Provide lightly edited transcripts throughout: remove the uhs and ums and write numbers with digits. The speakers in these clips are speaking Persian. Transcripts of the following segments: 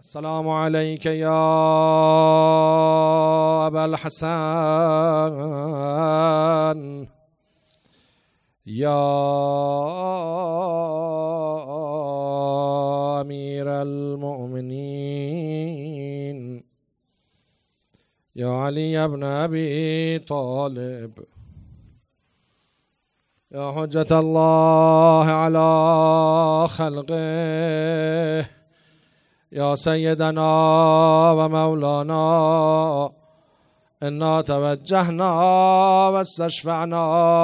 السلام عليك يا أبا الحسن يا أمير المؤمنين يا علي بن أبي طالب يا حجة الله على خلقه يا سيدنا ومولانا إنا توجهنا واستشفعنا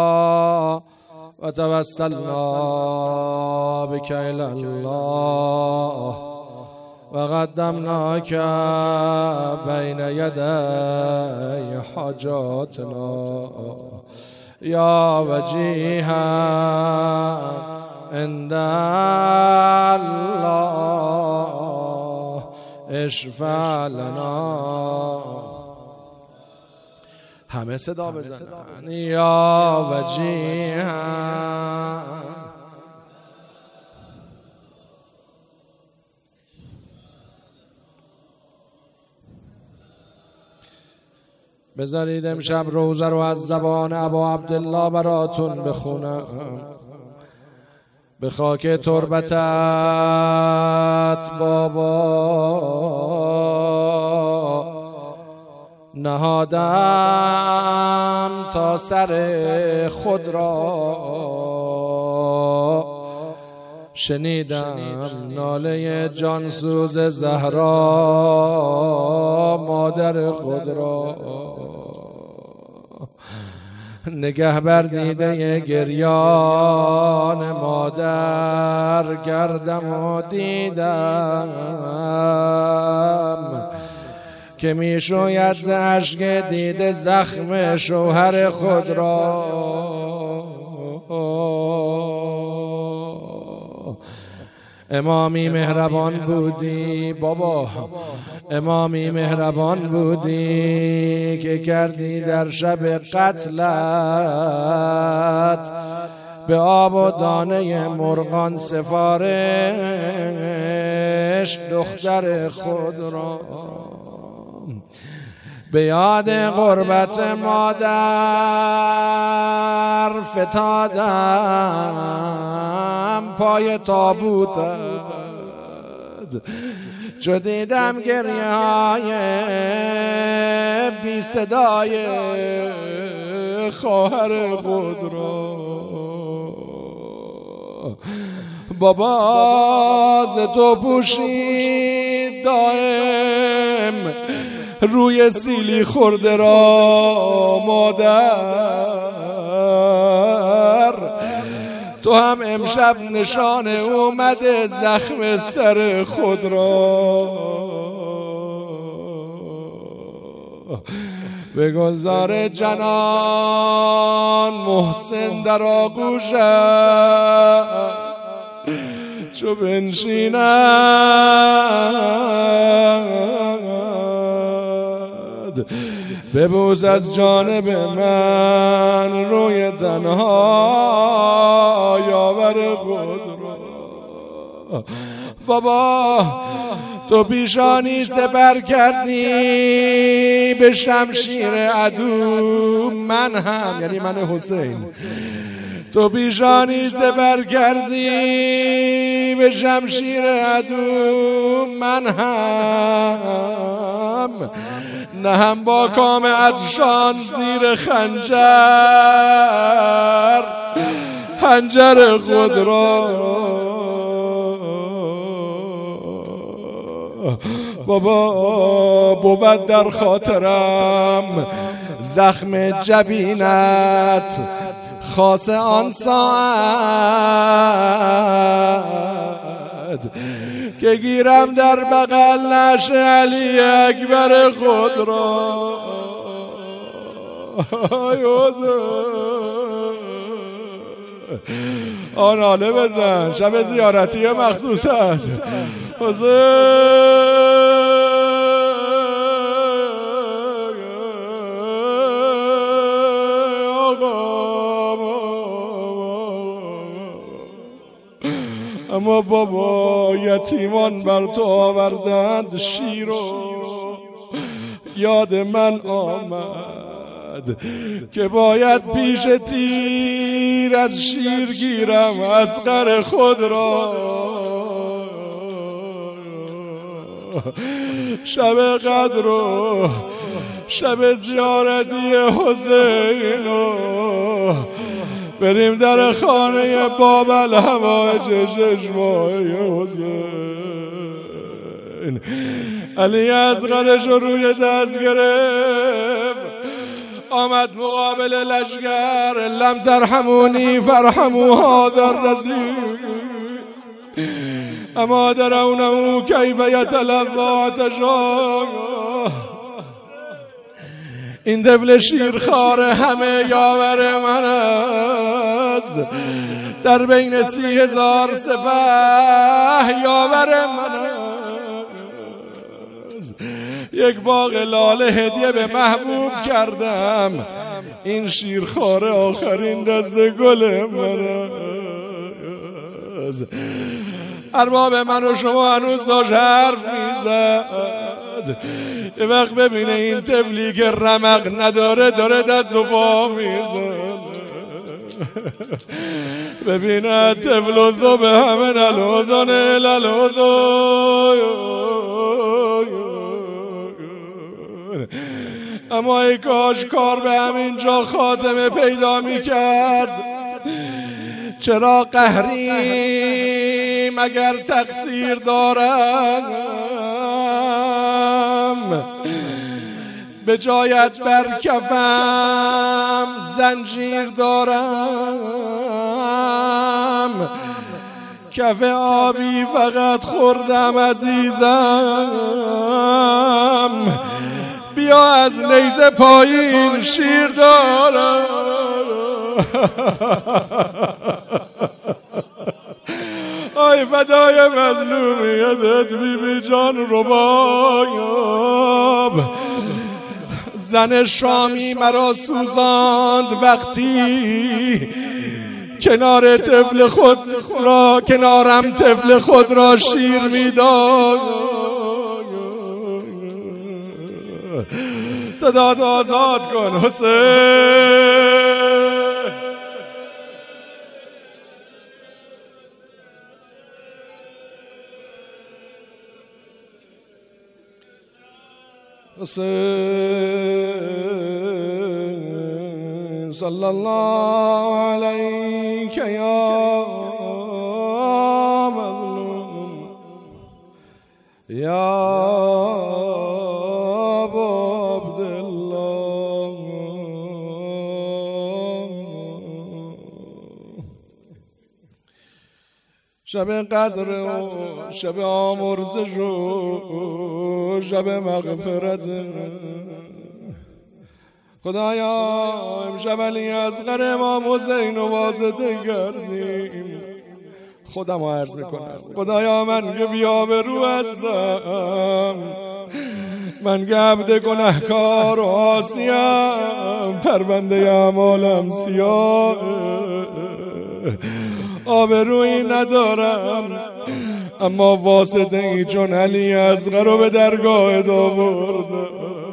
وتوسلنا بك إلى الله وقدمناك بين يدي حاجاتنا يا وجيها عند الله اشفع لنا. همه صدا بزنن یا وجیها. بذارید امشب روزه رو از زبان ابا عبدالله براتون بخونم. به خاک تربتت بابا نهادم تا سر خود را شنیدم ناله جانسوز زهرا مادر خود را نگه بر دیده گریان مادر کردم و دیدم که می شوید ز اشک دیده زخم شوهر خود را. امامی مهربان بودی بابا، امامی مهربان بودی که کردی در شب قتلت به آب و دانه مرغان سفارش دختر خود را. به یاد غربت مادر فتادم پای تابوتت چو دیدم گریه های بی صدای خواهر خود را. بابا ز تو پوشید دائم روی سیلی خورده را مادر، تو هم امشب نشان اومده زخم سر خود را. به گلزار جنان محسن در آغوشت چو بنشیند ببوس از جانب من روی تنها یاور خود را. بابا تو پیشانی سپر کردی به شمشیر عدو، من هم یعنی من حسین تو پیشانی سپر کردی به شمشیر عدو، من هم نه هم با کام عطشان زیر خنجر خود را. بابا بود در خاطرم زخم جبینت خاص آن ساعت که گیرم در بغل نعش علی اکبر خود را. آن حاله بزن، شب زیارتی مخصوص است. اما بابا یتیمان بر تو آوردند شیر و یاد من آمد که باید پیش تیر از شیر گیرم اصغر خود را. شب قدر و شب زیارتی حسین و بریم در خانه باب الهوای چشمای حسین. علی اصغرش رو روی دست گرفت آمد مقابل لشگر. لم ترحمونی فرحموها در رزید اما درونه کیف یتلظی عطشا. این طفل شیرخوار همه یاور من است، در بین 30,000 سپه یاور من است. یک باغ لاله هدیه به محبوب کردم، این شیرخوار آخرین دست گل من است. ارباب من و شما هنوز داشت حرف میزد. یه وقت ببینه این طفلی که رمق نداره داره دست و پا میزد. ببینه طفل و ذوب همه نلوذان اما ای کاش کار به همین جا خاتمه پیدا میکرد. چرا قهریم اگر تقصیر دارم، به جایت بر کفم زنجیر دارم، کف آبی فقط خوردم عزیزم، بیا از نیزه پایین شیر دارم. آی فدای مظلومیتت بی بی جان رباب. زن شامی مرا سوزاند وقتی کنارم طفل خود را شیر میداد. صدات آزاد کن حسین. حسین صلی الله علیک یا مظلوم یا ابا عبدالله. شب قدر و شب آمرزش و شب مغفرت. خدایا امشب علی اصغر امام حسین و واسطه کردیم. خودم عرض میکنم خدایا من که بی‌آبرو هستم، من که عبد گنهکار و عاصیم، پرونده اعمالم سیاه، آبرویی ندارم، اما واسطه ای چون علی اصغر رو به درگاه آوردم.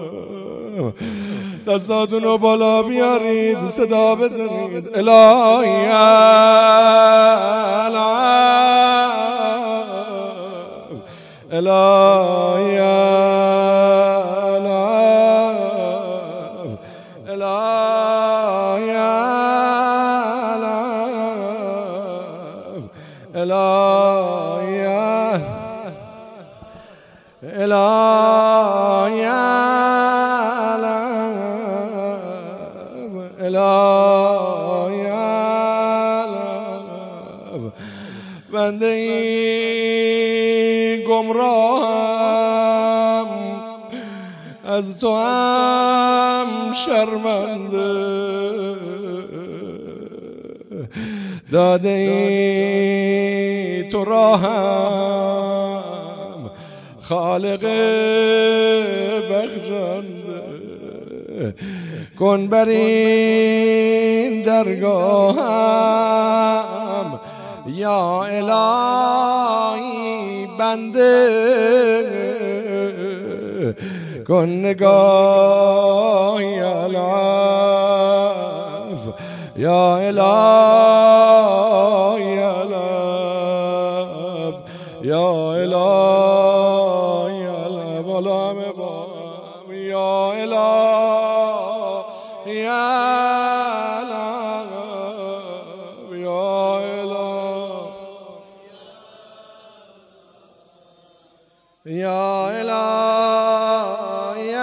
دستاتونو بالا بیارید، صدا بزنید الهی الهی بنده این گمراهم، از تو هم شرمنده، داده ای تو راهم خالق بخشنده، کن بر این درگاهم یا الهی بنده کن نگاهی العف یا الهی العف یا الهی العف علام بام یا الهی العف یا الهی یا الهی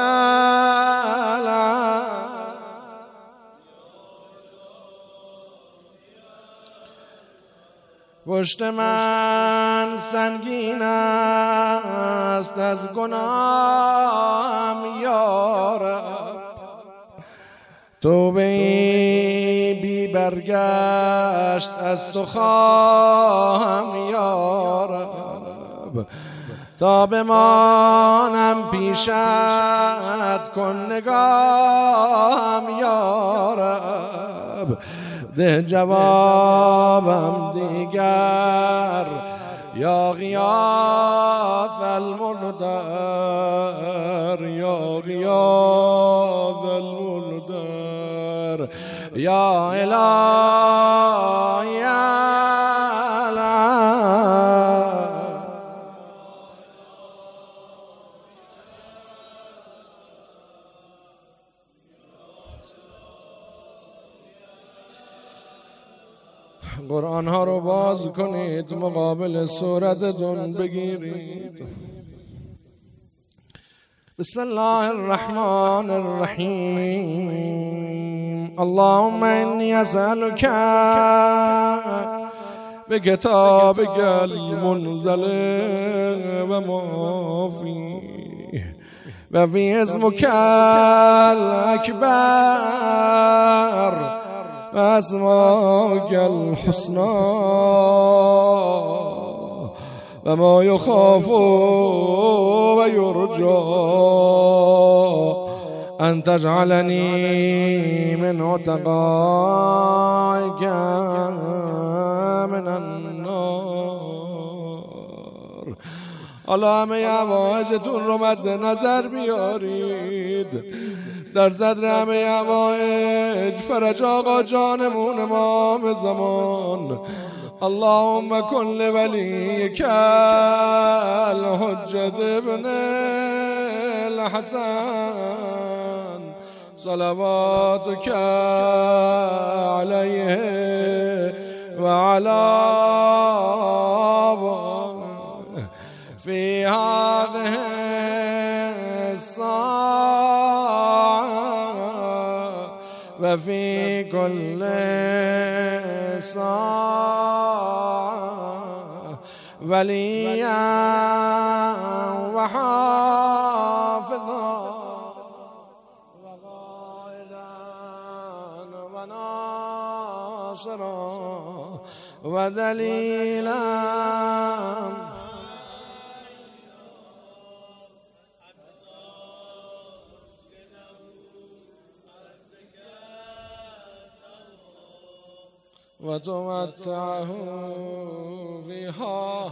العف پشت من سنگین است از گناهم یا رب توبه بی برگشت از تو خواهم یا رب تا بمانم پیشت کن نگاهم یا رب ده جوابم دیگر یا غیاث المنذر یا غیاث المنذر یا الهی العف قرآن ها رو باز کنید مقابل صورتتون بگیرید. بسم الله الرحمن الرحیم. اللهم انی اسألک بکتابک المنزل و ما فیه و فی اسمک الاکبر و اسماک الحسنى و ما یخاف و یرجا ان تجعلنی من عتقائک من النار. حالا همه حوایجتون رو مد نظر بیارید. در صدر همه حوایج فرج آقا جانمون امام زمان. اللهم کن لولیک الحجة ابن الحسن صلواتک علیه و علی آبائه فی هذه الساعة و فی کل ساعة ولیا و حافظا و قائدا و ناصرا و دلیلا و تمتعه فيها.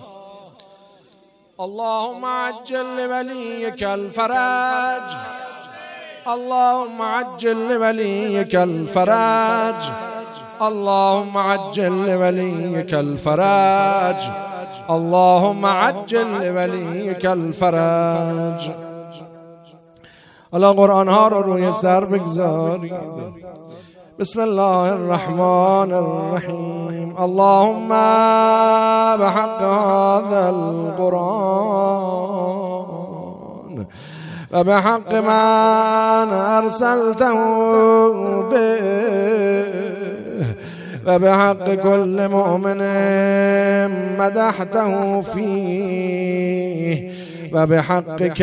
اللهم عجل لوليك الفرج اللهم عجل لوليك الفرج اللهم عجل لوليك الفرج اللهم عجل لوليك الفرج. الله قرآن ها رو روی سر بگذارید. بسم الله الرحمن الرحیم. اللهم بحق هذا القرآن و بحق من ارسلته به و بحق كل مؤمن مدحته فيه و بحقك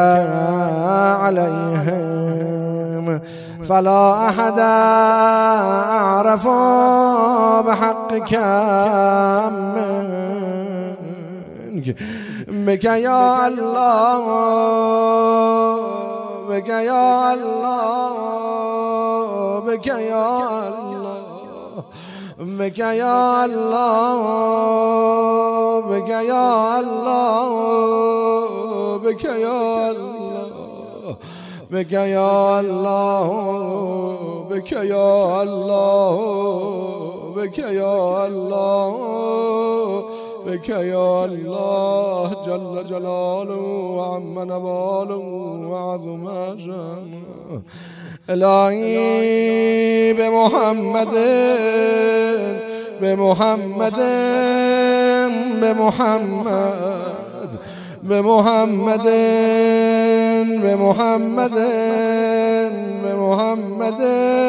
عليهم فلا أحد أعرف بحقك منك بك يا الله بك يا الله بك يا الله. بك يا الله بك يا الله بك يا الله بك يا الله بك يا الله بك يا الله بك يا الله جل جلاله وعم نواله وعظم شأنه إلهي بمحمد بمحمد بمحمد بمحمد بمحمد بمحمد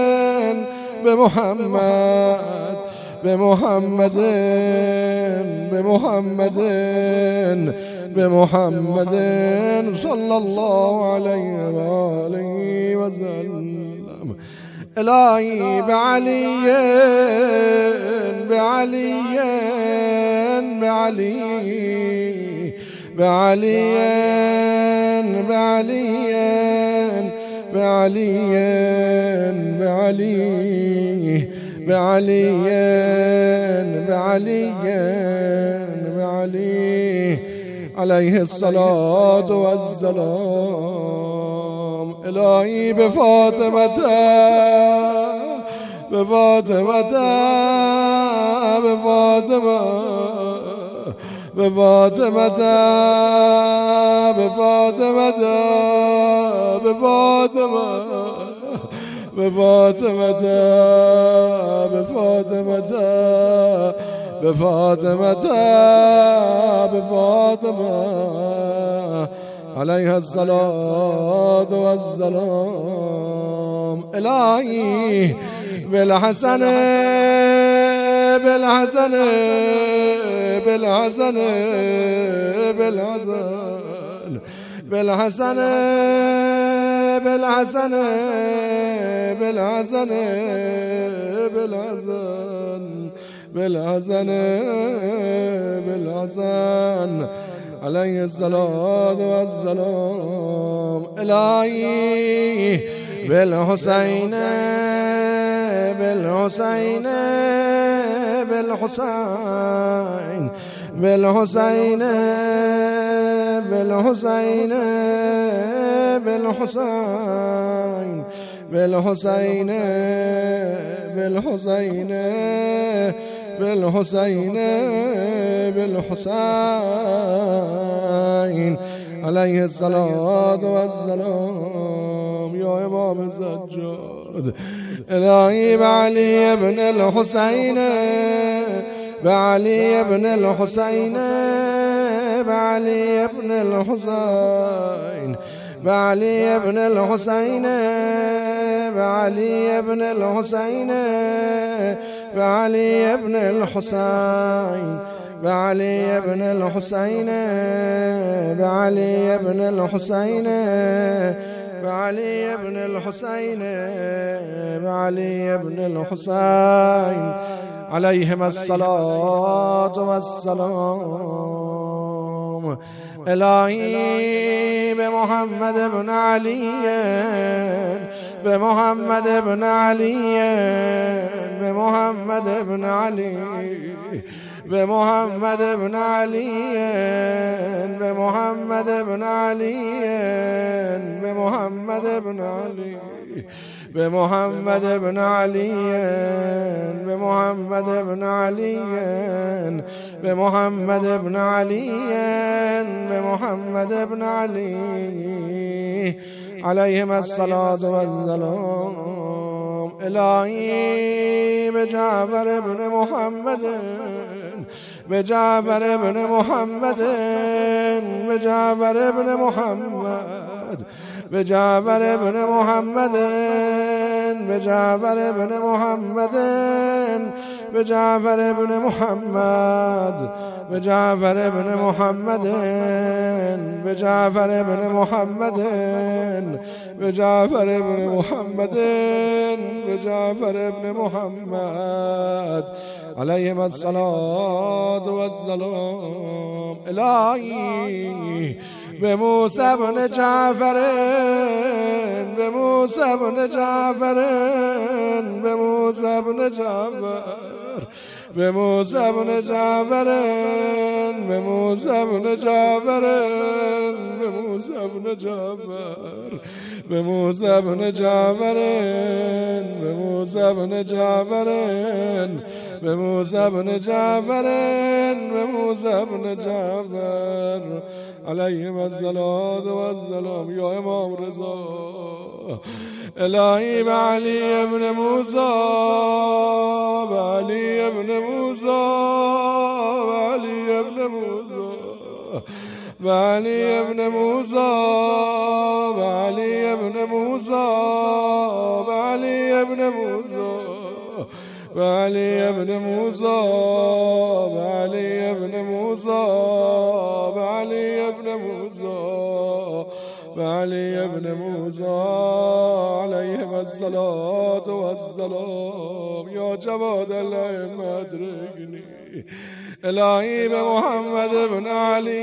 بمحمد بمحمد بمحمد بمحمد صلى الله عليه وآله وسلم إلهي بعلي بعلي بعلي بعلي بعلي بعلي بعلي بعلي بعلي بعلي عليه الصلاة والسلام إلهي بفاطمة بفاطمة بفاطمة بفاطمة بفاطمة بفاطمة بفاطمة بفاطمة بفاطمة بفاطمة عليها الصلاة والسلام إلهي بالحسن بالحسن بالحسن بالحسن بالحسن بالحسن بالحسن بالحسن بالحسن بالحسن عليه الصلاة والسلام إلهي بالحسين بالحسين بالحسين بالحسين بالحسين بالحسين بالحسين بالحسين بالحسين بالحسين عليه الصلاة والسلام يا إمام السجاد إلهي بعلي بن الحسين بعلي بن الحسين بعلي بن الحسين بعلي بن الحسين بعلي بن الحسين بعلي بن الحسين بعلي بن الحسين بعلي بن الحسين بعلي بن الحسين بعلي بن الحسين عليهما الصلاة والسلام إلهي بمحمد بن علي بمحمد بن علي بمحمد بن علي بمحمد بن علي بمحمد بن علي بمحمد بن علي بمحمد بن علي بمحمد بن علي بمحمد بن علي بمحمد بن علي عليهما الصلاة والسلام إلهي بجعفر بن محمد بجعفر بن محمد بجعفر بن محمد بجعفر بن محمد بجعفر بن محمد بجعفر بن محمد بجعفر بن محمد بجعفر بن محمد بجعفر بن محمد بجعفر بن محمد عليهما الصلاة والسلام إلهي بموسى بن جعفر بموسى بن جعفر بموسى بن جعفر به موسی بن جعفر به موسی بن جعفر به موسی بن جعفر به موسی بن جعفر به موسی بن جعفر به موسی بن جعفر به موسی بن جعفر علیهم الصلاة والسلام. یا امام رضا الهی به علی ابن موسی به علی ابن موسی به علی ابن موسی به علی ابن موسی به علی ابن موسی به علی ابن موسی به علی ابن موسی به علی ابن موسی به علی ابن موسی به علی ابن موسی علیهم الصلاة والسلام. یا جواد الله مدرکنی الهی به محمد بن علی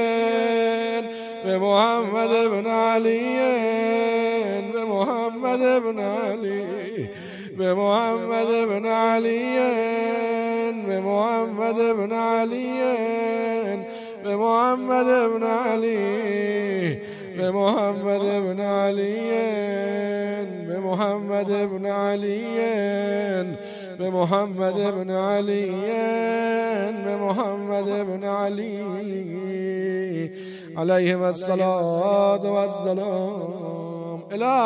به محمد بن علی به محمد بن علی به محمد بن علی به محمد بن علی به محمد بن علی به محمد بن علی به محمد بن علی به محمد بن علی به محمد بن علی علیهم الصلاة والسلام.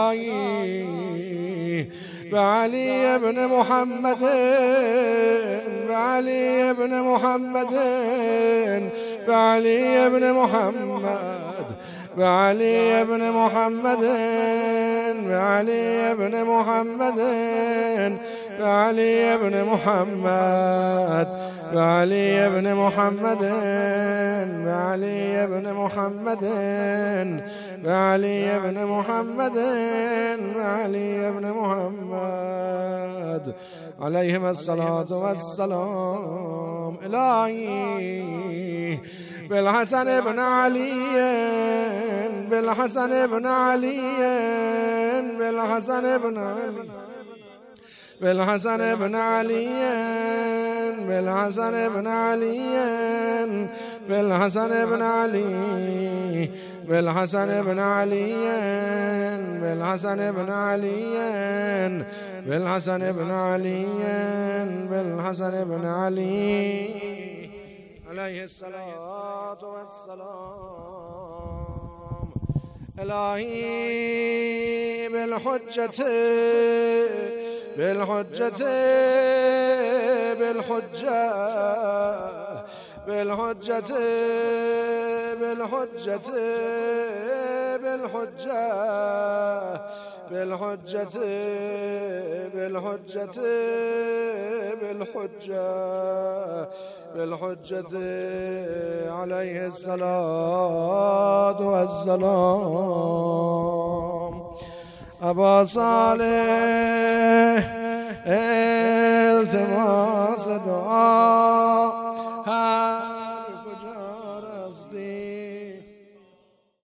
الهی به علی ابن محمد به علی ابن محمد به علی ابن محمد به علی ابن محمد به علی ابن محمد به علی ابن محمد به علی ابن محمد به علی ابن محمد به علی ابن محمد به علی ابن محمد علیهم الصلاة والسلام. الهی بالحسن بن علي بالحسن بن علي بالحسن بن علي بالحسن بن علي بالحسن بن علي بالحسن بن علي بالحسن بن علي بالحسن بن علي بالحسن بن علي بالحسن بن علي عليه الصلاة والسلام. إلهي بالحجة بالحجة بالحجة بالحجة بالحجة بالحجة بالحجة بالحجة بالحجة بالحجة عليه الصلاة والسلام. أبا صالح التماس دعاء